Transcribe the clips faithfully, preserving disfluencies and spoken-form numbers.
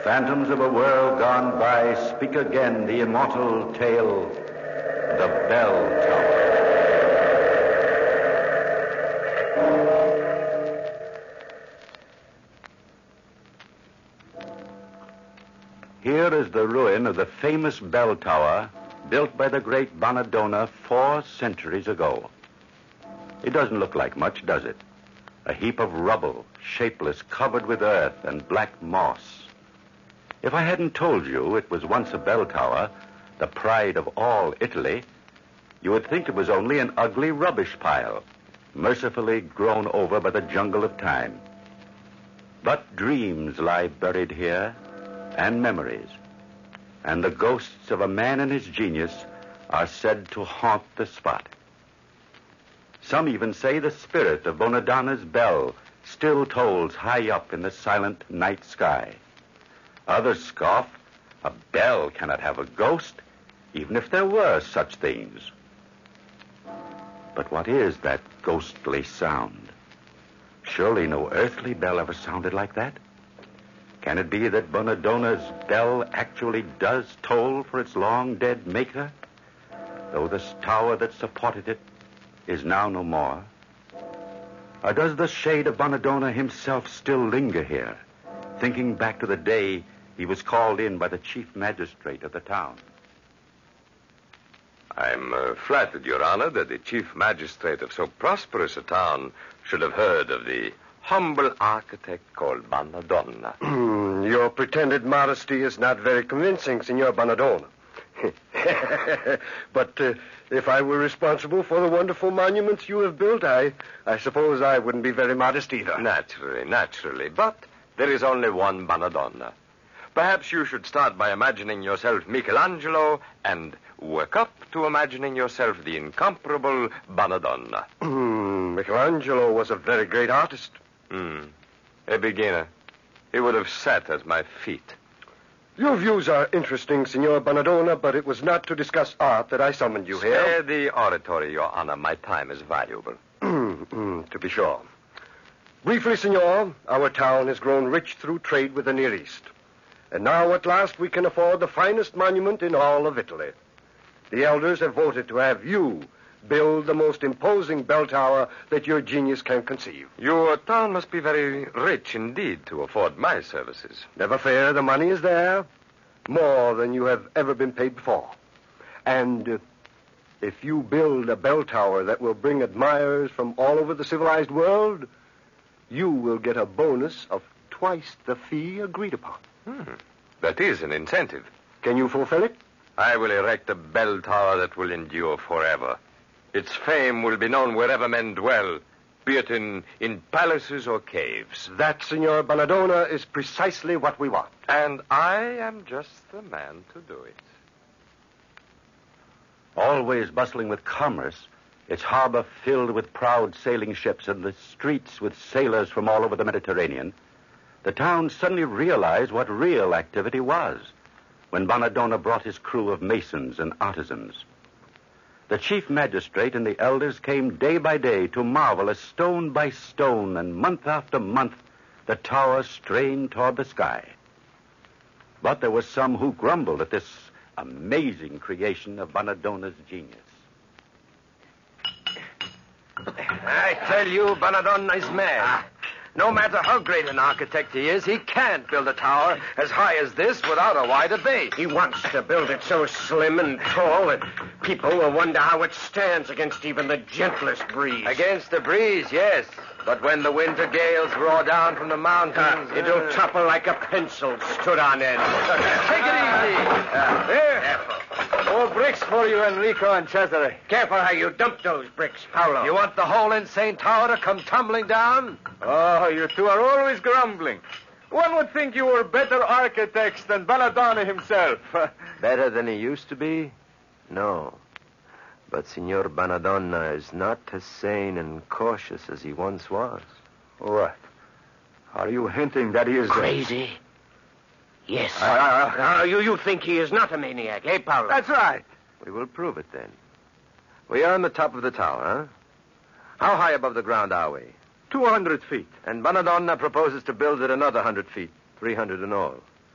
Phantoms of a world gone by, speak again the immortal tale, the Bell Tower. Here is the ruin of the famous bell tower built by the great Bonadonna four centuries ago. It doesn't look like much, does it? A heap of rubble, shapeless, covered with earth and black moss. If I hadn't told you it was once a bell tower, the pride of all Italy, you would think it was only an ugly rubbish pile, mercifully grown over by the jungle of time. But dreams lie buried here, and memories, and the ghosts of a man and his genius are said to haunt the spot. Some even say the spirit of Bonadonna's bell still tolls high up in the silent night sky. Others scoff, a bell cannot have a ghost, even if there were such things. But what is that ghostly sound? Surely no earthly bell ever sounded like that. Can it be that Bonadonna's bell actually does toll for its long-dead maker, though the tower that supported it is now no more? Or does the shade of Bonadonna himself still linger here, thinking back to the day he was called in by the chief magistrate of the town? I'm uh, flattered, Your Honor, that the chief magistrate of so prosperous a town should have heard of the humble architect called Bonadonna. Your pretended modesty is not very convincing, Signor Bonadonna. But uh, if I were responsible for the wonderful monuments you have built, I, I suppose I wouldn't be very modest either. Naturally, naturally. But there is only one Bonadonna. Perhaps you should start by imagining yourself Michelangelo and work up to imagining yourself the incomparable Bonadonna. Michelangelo was a very great artist. Hmm. A beginner. He would have sat at my feet. Your views are interesting, Signor Bonadonna, but it was not to discuss art that I summoned you here. Spare the oratory, Your Honor. My time is valuable. To be sure. Briefly, Signor, our town has grown rich through trade with the Near East. And now, at last, we can afford the finest monument in all of Italy. The elders have voted to have you build the most imposing bell tower that your genius can conceive. Your town must be very rich indeed to afford my services. Never fear, the money is there. More than you have ever been paid before. And uh, if you build a bell tower that will bring admirers from all over the civilized world, you will get a bonus of twice the fee agreed upon. Hmm. That is an incentive. Can you fulfill it? I will erect a bell tower that will endure forever. Its fame will be known wherever men dwell, be it in, in palaces or caves. That, Signor Bonadonna, is precisely what we want. And I am just the man to do it. Always bustling with commerce, its harbor filled with proud sailing ships and the streets with sailors from all over the Mediterranean, the town suddenly realized what real activity was when Bonadonna brought his crew of masons and artisans. The chief magistrate and the elders came day by day to marvel as stone by stone and month after month the tower strained toward the sky. But there were some who grumbled at this amazing creation of Bonadonna's genius. I tell you, Bonadonna is mad. No matter how great an architect he is, he can't build a tower as high as this without a wider base. He wants to build it so slim and tall that people will wonder how it stands against even the gentlest breeze. Against the breeze, yes. But when the winter gales roar down from the mountains... Uh, it'll uh... topple like a pencil stood on end. Take it easy. Uh, there. Careful. More bricks for you, Enrico and Cesare. Careful how you dump those bricks, Paolo. You want the whole insane tower to come tumbling down? Oh, you two are always grumbling. One would think you were better architects than Bonadonna himself. Better than he used to be? No. But Signor Bonadonna is not as sane and cautious as he once was. What? Are you hinting that he is... Crazy? Yes. Uh, uh, uh, you, you think he is not a maniac, eh, Paolo? That's right. We will prove it then. We are on the top of the tower, huh? How high above the ground are we? Two hundred feet. And Bonadonna proposes to build it another hundred feet, three hundred in all.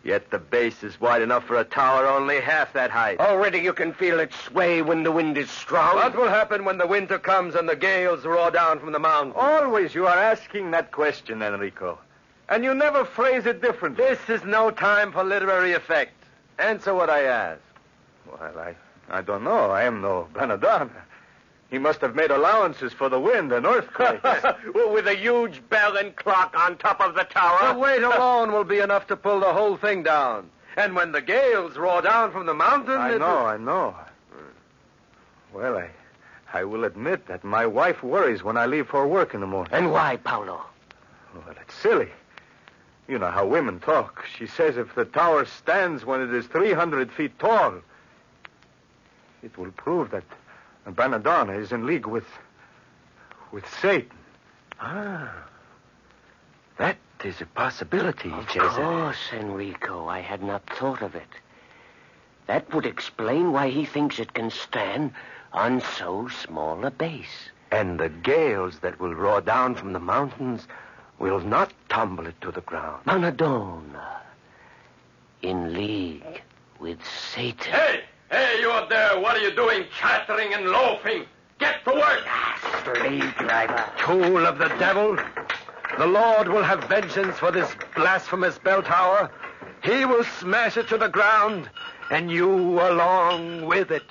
Yet the base is wide enough for a tower only half that height. Already you can feel it sway when the wind is strong. What will happen when the winter comes and the gales roar down from the mountains? Always you are asking that question, Enrico. And you never phrase it differently. This is no time for literary effect. Answer what I ask. Well, I, I don't know. I am no Banadonna. He must have made allowances for the wind and earthquakes. With a huge bell and clock on top of the tower. The weight alone will be enough to pull the whole thing down. And when the gales roar down from the mountain... I it know, will... I know. Well, I, I will admit that my wife worries when I leave for work in the morning. And why, Paolo? Well, it's silly. You know how women talk. She says if the tower stands when it is three hundred feet tall, it will prove that Banadonna is in league with... with Satan. Ah. That is a possibility, Of Cesare. course, Enrico. I had not thought of it. That would explain why he thinks it can stand on so small a base. And the gales that will roar down from the mountains will not tumble it to the ground. Banadonna. In league with Satan. Hey! Hey, you up there, what are you doing chattering and loafing? Get to work! Slave driver. Tool of the devil. The Lord will have vengeance for this blasphemous bell tower. He will smash it to the ground, and you along with it.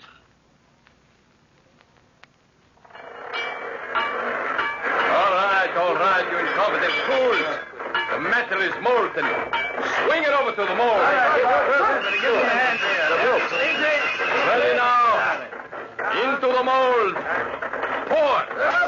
All right, all right, you incompetent fools. The metal is molten. Swing it over to the mold. Give me a hand here. Ready now. Into the mold. Pour.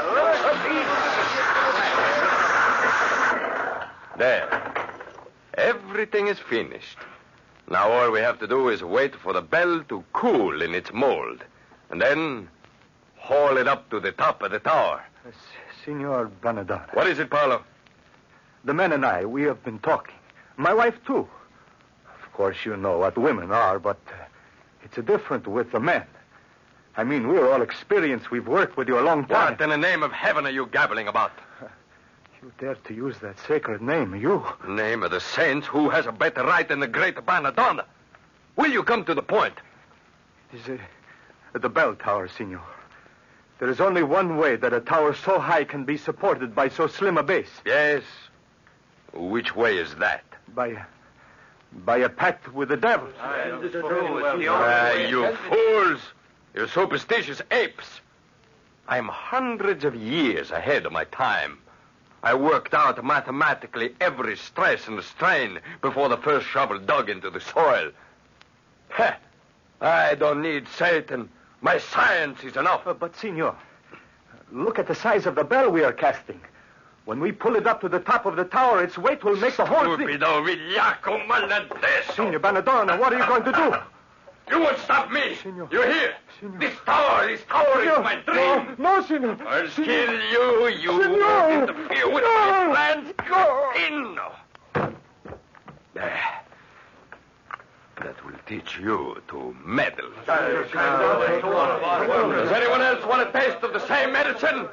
There. Everything is finished. Now all we have to do is wait for the bell to cool in its mold. And then haul it up to the top of the tower. Uh, Signor Banadonna. What is it, Paolo? The men and I, we have been talking. My wife, too. Of course, you know what women are, but uh, it's different with the men. I mean, we're all experienced. We've worked with you a long time. What in the name of heaven are you gabbling about? You dare to use that sacred name, you? Name of the saints, who has a better right than the great Banadonna? Will you come to the point? It is uh, the bell tower, Signor. There is only one way that a tower so high can be supported by so slim a base. Yes. Which way is that? By, by a pact with the devil. Ah, you fools! You superstitious apes! I am hundreds of years ahead of my time. I worked out mathematically every stress and strain before the first shovel dug into the soil. Heh! I don't need Satan. My science is enough. Uh, but, Signor, look at the size of the bell we are casting. When we pull it up to the top of the tower, its weight will make the whole thing... Stupido vigliacco maladesso! Signor Banadonna, what are you going to do? You won't stop me! Signor. You hear? Signor. This tower, this tower Signor. is my dream! No, no, Signor. I'll Signor. kill you, you Signor. won't interfere with No. my plans! Go in! There. That will teach you to meddle. Does anyone else want a taste of the same medicine?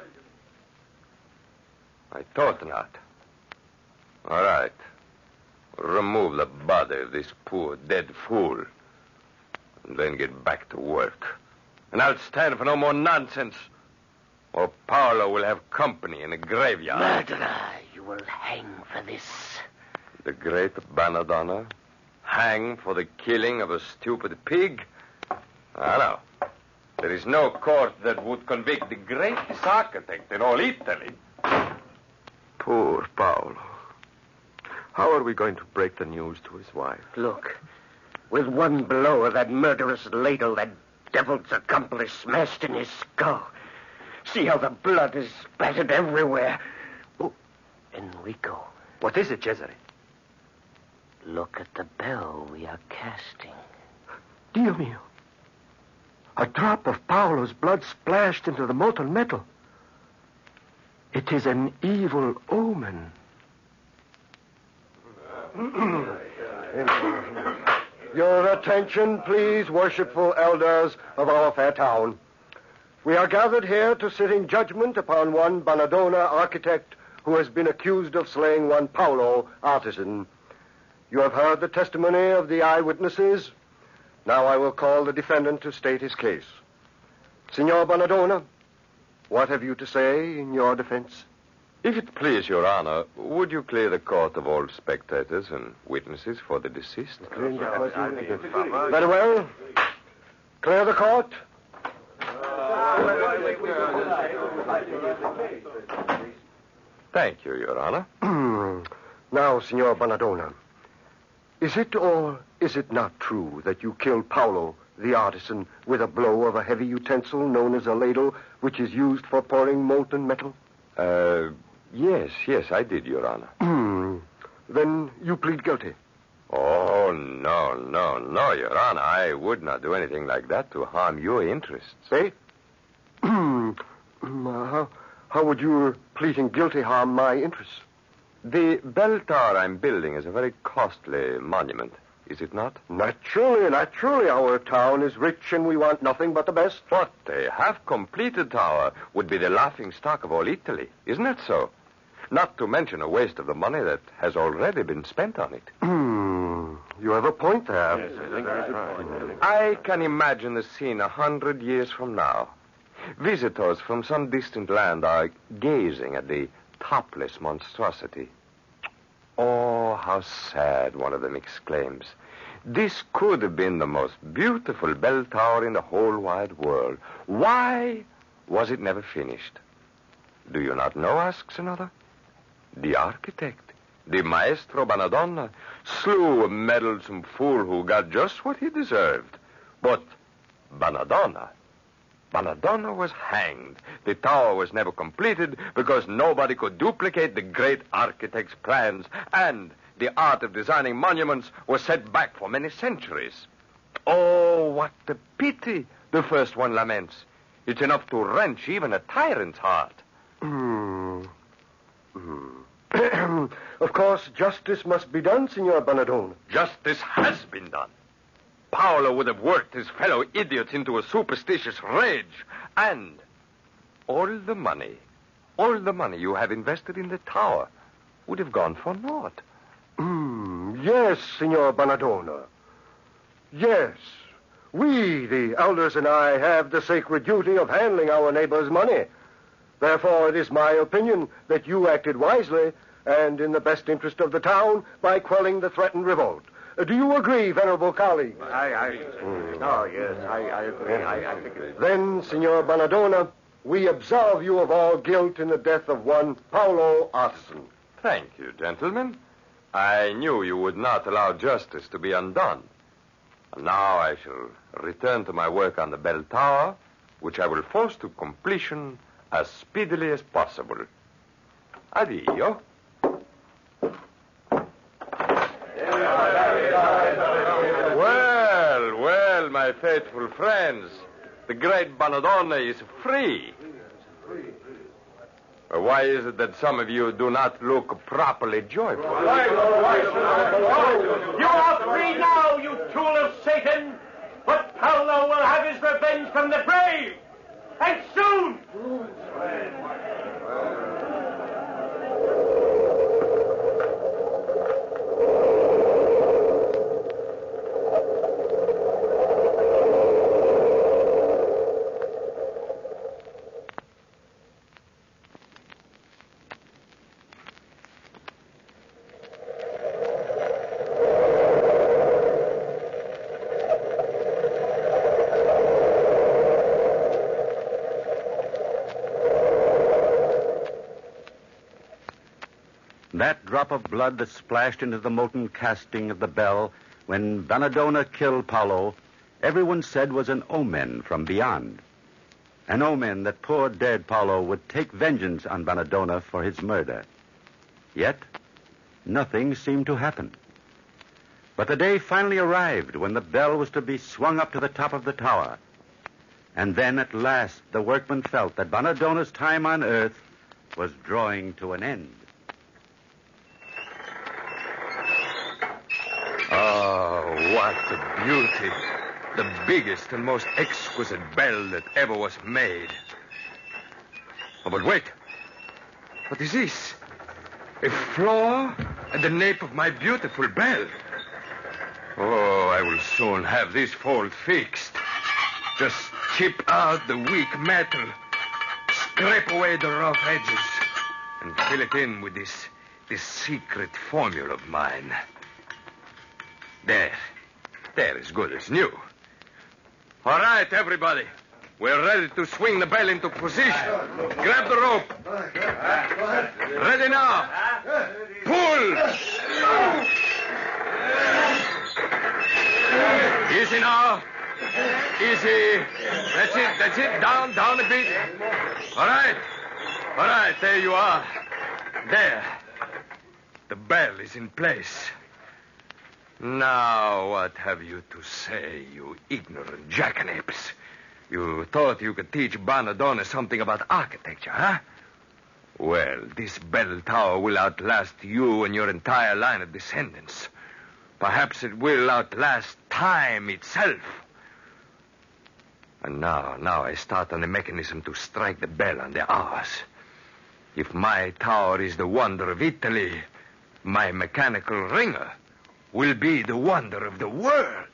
I thought not. All right. Remove the body of this poor dead fool. And then get back to work. And I'll stand for no more nonsense. Or Paolo will have company in the graveyard. Murderer, you will hang for this. The great Banadonna? Hang for the killing of a stupid pig? I know. There is no court that would convict the greatest architect in all Italy. Poor Paolo. How are we going to break the news to his wife? Look, with one blow of that murderous ladle, that devil's accomplice smashed in his skull. See how the blood is splattered everywhere. Oh, Enrico. What is it, Cesare? Look at the bell we are casting. Dio mio. A drop of Paolo's blood splashed into the molten metal. It is an evil omen. Your attention, please, worshipful elders of our fair town. We are gathered here to sit in judgment upon one Banadonna architect who has been accused of slaying one Paolo artisan. You have heard the testimony of the eyewitnesses. Now I will call the defendant to state his case. Signor Bonadonna, what have you to say in your defense? If it please your honor, would you clear the court of all spectators and witnesses for the deceased? Very well. Clear the court. Thank you, your honor. Now, Signor Bonadonna, is it or is it not true that you killed Paolo, the artisan, with a blow of a heavy utensil known as a ladle, which is used for pouring molten metal? Uh, yes, yes, I did, your honor. Then you plead guilty. Oh, no, no, no, your honor. I would not do anything like that to harm your interests. Eh? how, how would your pleading guilty harm my interests? The bell tower I'm building is a very costly monument, is it not? Naturally, naturally. Our town is rich and we want nothing but the best. But a half-completed tower would be the laughing stock of all Italy, isn't it so? Not to mention a waste of the money that has already been spent on it. You have a point there. Yes, I think that's right. I can imagine the scene a hundred years from now. Visitors from some distant land are gazing at the topless monstrosity. Oh, how sad, one of them exclaims. This could have been the most beautiful bell tower in the whole wide world. Why was it never finished? Do you not know, asks another. The architect, the Maestro Bonadonna, slew a meddlesome fool who got just what he deserved. But Bonadonna, Bonadonna was hanged. The tower was never completed because nobody could duplicate the great architect's plans, and the art of designing monuments was set back for many centuries. Oh, what a pity, the first one laments. It's enough to wrench even a tyrant's heart. Hmm. Hmm. Of course, justice must be done, Signor Bonadonna. Justice has been done. Paolo would have worked his fellow idiots into a superstitious rage. And all the money, all the money you have invested in the tower would have gone for naught. Mm, yes, Signor Bonadonna. Yes. We, the elders and I, have the sacred duty of handling our neighbor's money. Therefore, it is my opinion that you acted wisely and in the best interest of the town by quelling the threatened revolt. Uh, do you agree, venerable colleague? I, I, mm. oh, yes, I, I agree. I, I think it is. Then, Signor Bonadonna, we absolve you of all guilt in the death of one Paolo Artisan. Thank you, gentlemen. I knew you would not allow justice to be undone. And now I shall return to my work on the bell tower, which I will force to completion as speedily as possible. Addio. Well, well, my faithful friends, the great Bonadonna is free. Why is it that some of you do not look properly joyful? You are free now, you tool of Satan. But Paolo will have his revenge from the grave. And soon. That drop of blood that splashed into the molten casting of the bell when Bonadonna killed Paolo, everyone said was an omen from beyond. An omen that poor dead Paolo would take vengeance on Bonadonna for his murder. Yet, nothing seemed to happen. But the day finally arrived when the bell was to be swung up to the top of the tower. And then, at last, the workmen felt that Bonadonna's time on earth was drawing to an end. Oh, what a beauty. The biggest and most exquisite bell that ever was made. Oh, but wait. What is this? A floor And the nape of my beautiful bell. Oh, I will soon have this fault fixed. Just chip out the weak metal, scrape away the rough edges, and fill it in with this, this secret formula of mine. There. There, as good as new. All right, everybody. We're ready to swing the bell into position. Grab the rope. Ready now. Pull. Easy now. Easy. That's it, that's it. Down, down a bit. All right. All right, there you are. There. The bell is in place. Now, what have you to say, you ignorant jackanapes? You thought you could teach Bonadonna something about architecture, huh? Well, this bell tower will outlast you and your entire line of descendants. Perhaps it will outlast time itself. And now, now I start on the mechanism to strike the bell on the hours. If my tower is the wonder of Italy, my mechanical ringer will be the wonder of the world.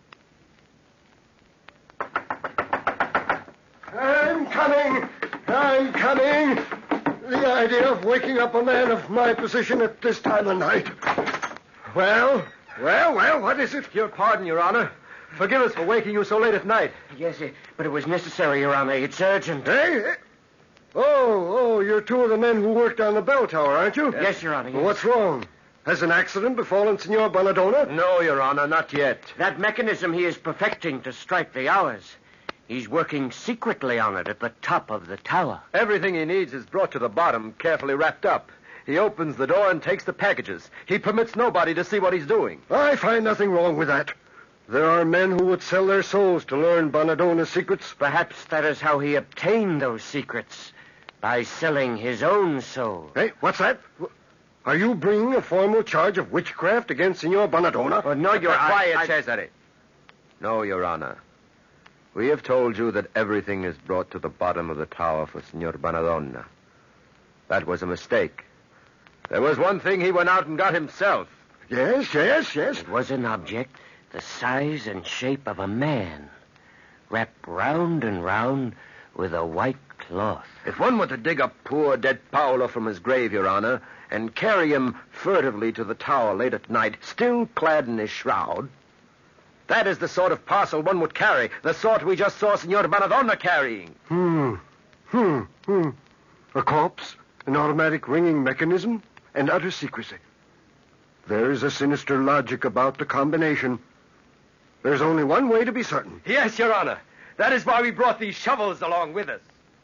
I'm coming. I'm coming. The idea of waking up a man of my position at this time of night. Well, well, well, what is it? Your pardon, Your Honor. Forgive us for waking you so late at night. Yes, it, but it was necessary, Your Honor. It's urgent. Hey? Oh, oh, you're two of the men who worked on the bell tower, aren't you? Yes, Your Honor. Yes. Well, what's wrong? Has an accident befallen Signor Bonadonna? No, Your Honor, not yet. That mechanism he is perfecting to strike the hours. He's working secretly on it at the top of the tower. Everything he needs is brought to the bottom, carefully wrapped up. He opens the door and takes the packages. He permits nobody to see what he's doing. I find nothing wrong with that. There are men who would sell their souls to learn Bonadonna's secrets. Perhaps that is how he obtained those secrets, by selling his own soul. Hey, what's that? Are you bringing a formal charge of witchcraft against Signor Bonadonna? Oh, no, Your Honor. Quiet, I... Cesare. No, Your Honor. We have told you that everything is brought to the bottom of the tower for Signor Bonadonna. That was a mistake. There was one thing he went out and got himself. Yes, yes, yes. It was an object the size and shape of a man, wrapped round and round with a white cloth. If one were to dig up poor dead Paolo from his grave, Your Honor, and carry him furtively to the tower late at night, still clad in his shroud, that is the sort of parcel one would carry, the sort we just saw Signor Bonadonna carrying. Hmm. Hmm. Hmm. A corpse, an automatic ringing mechanism, and utter secrecy. There is a sinister logic about the combination. There's only one way to be certain. Yes, Your Honor. That is why we brought these shovels along with us.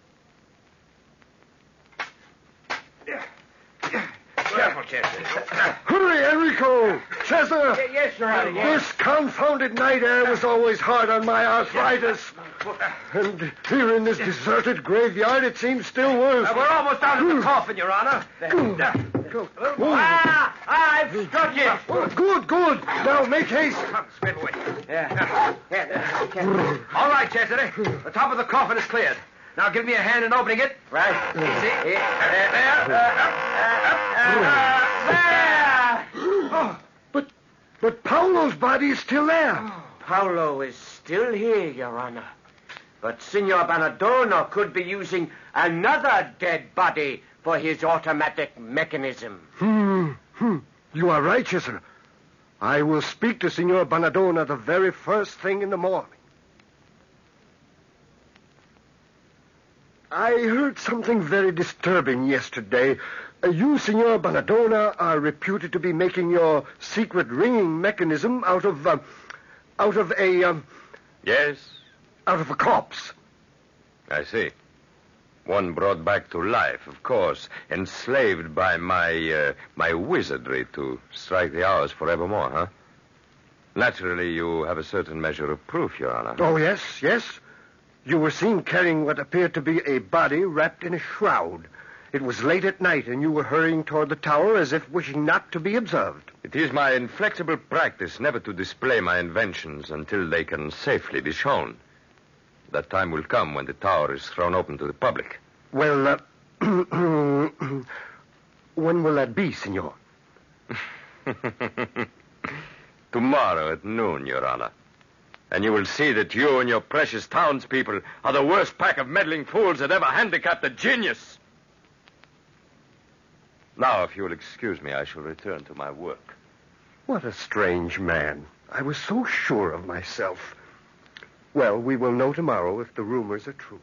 Careful, Chester. Hurry, Enrico! Cesar! Yes, Your Honor. Yes. This confounded night air was always hard on my arthritis. And here in this deserted graveyard, it seems still worse. Uh, we're almost out of the coffin, Your Honor. Ah, I've struck it. Oh, good, good. Now make haste. Come, scrape away. Yeah. yeah. All right, Cesare. The top of the coffin is cleared. Now give me a hand in opening it. Right. Easy. There. There. There. Oh, but, but Paolo's body is still there. Oh, Paolo is still here, Your Honor. But Signor Bonadonna could be using another dead body for his automatic mechanism. Hmm. Hmm. You are right, Cesare. I will speak to Signor Bonadonna the very first thing in the morning. I heard something very disturbing yesterday. Uh, you, Signor Bonadonna, are reputed to be making your secret ringing mechanism out of, uh, out of a, um... Yes, out of a corpse. I see. One brought back to life, of course, enslaved by my, uh, my wizardry to strike the hours forevermore, huh? Naturally, you have a certain measure of proof, Your Honor. Oh, yes, yes. You were seen carrying what appeared to be a body wrapped in a shroud. It was late at night, and you were hurrying toward the tower as if wishing not to be observed. It is my inflexible practice never to display my inventions until they can safely be shown. That time will come when the tower is thrown open to the public. Well, uh, when will that be, Signor? Tomorrow at noon, Your Honor. And you will see that you and your precious townspeople are the worst pack of meddling fools that ever handicapped a genius. Now, if you will excuse me, I shall return to my work. What a strange man. I was so sure of myself. Well, we will know tomorrow if the rumors are true.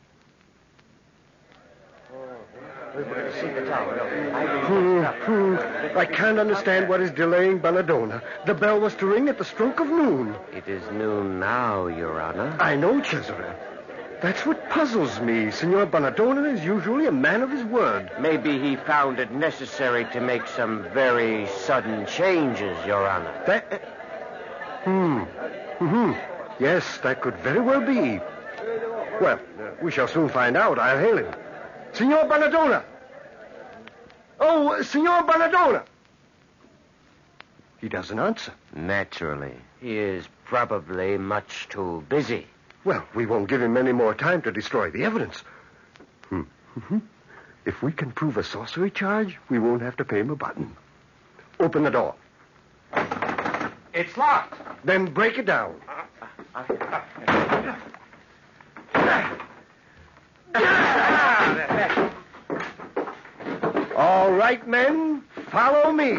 Hmm, hmm. I can't understand what is delaying Bonadonna. The bell was to ring at the stroke of noon. It is noon now, Your Honor. I know, Cesare. That's what puzzles me. Signor Bonadonna is usually a man of his word. Maybe he found it necessary to make some very sudden changes, Your Honor. That... Uh, hmm. Hmm. Yes, that could very well be. Well, uh, we shall soon find out. I'll hail him. Signor Bonadonna! Oh, Signor Bonadonna! He doesn't answer. Naturally. He is probably much too busy. Well, we won't give him any more time to destroy the evidence. Hmm. Mm-hmm. If we can prove a sorcery charge, we won't have to pay him a button. Open the door. It's locked. Then break it down. All right, men, follow me.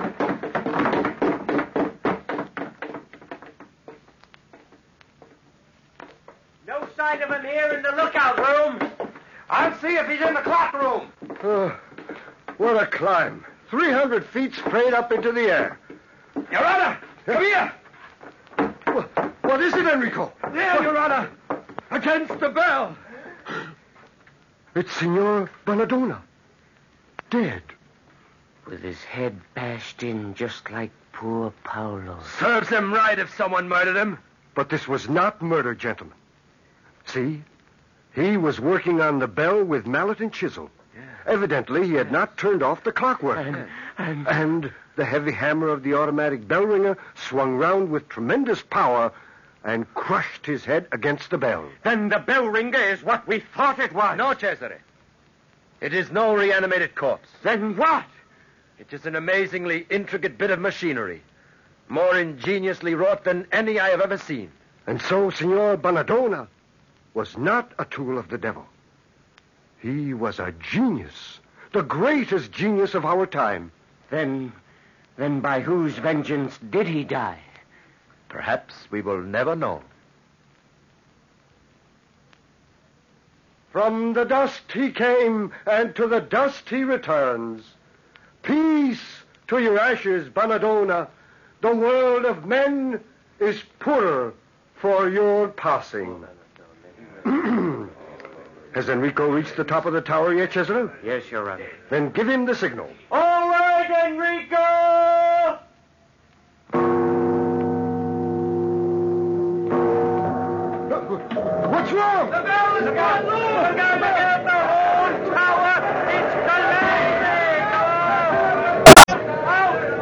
No sign of him here in the lookout room. I'll see if he's in the clock room. Oh, what a climb. three hundred feet straight up into the air. Your Honor, come here. What, what is it, Enrico? There, Your Honor. Against the bell. It's Signor Bonadonna. Dead. With his head bashed in just like poor Paolo. Serves him right if someone murdered him. But this was not murder, gentlemen. See? He was working on the bell with mallet and chisel. Yeah. Evidently, he had not turned off the clockwork. And, and... and the heavy hammer of the automatic bell ringer swung round with tremendous power and crushed his head against the bell. Then the bell ringer is what we thought it was. No, Cesare. It is no reanimated corpse. Then what? It is an amazingly intricate bit of machinery, more ingeniously wrought than any I have ever seen. And so Signor Bonadonna was not a tool of the devil. He was a genius, the greatest genius of our time. Then, then by whose vengeance did he die? Perhaps we will never know. From the dust he came, and to the dust he returns. Peace to your ashes, Bonadonna. The world of men is poorer for your passing. Has Enrico reached the top of the tower yet, Cesare? Yes, Your Honor. Then give him the signal. All right, Enrico! What's wrong? The bell is gone loose! Look out, look out, the whole tower! It's collapsing! Oh!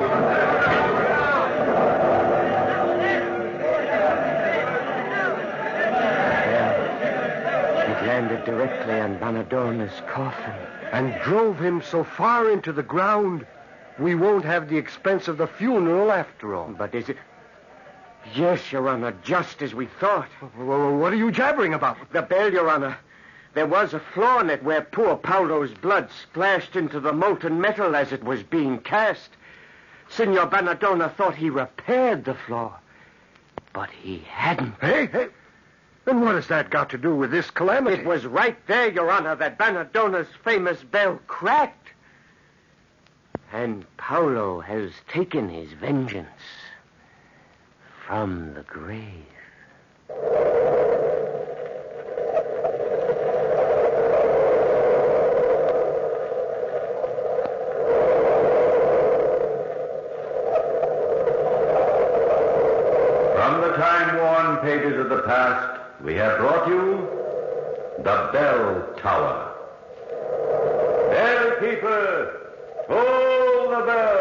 It landed directly on Bonadonna's coffin. And drove him so far into the ground, we won't have the expense of the funeral after all. But is it... Yes, Your Honor, just as we thought. Well, what are you jabbering about? The bell, Your Honor. There was a flaw in it where poor Paolo's blood splashed into the molten metal as it was being cast. Signor Bonadonna thought he repaired the flaw, but he hadn't. Hey, hey. Then what has that got to do with this calamity? It was right there, Your Honor, that Bonadonna's famous bell cracked. And Paolo has taken his vengeance from the grave. From the time-worn pages of the past, we have brought you the Bell Tower. Bell keeper, toll the bell.